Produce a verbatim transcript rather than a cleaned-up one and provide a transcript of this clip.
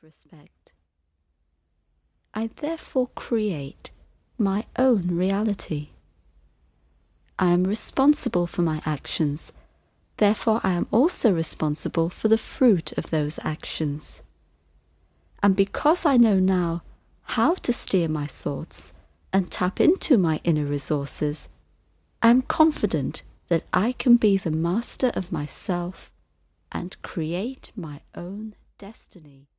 self-respect. I therefore create my own reality. I am responsible for my actions, therefore I am also responsible for the fruit of those actions. And because I know now how to steer my thoughts and tap into my inner resources, I am confident that I can be the master of myself and create my own destiny.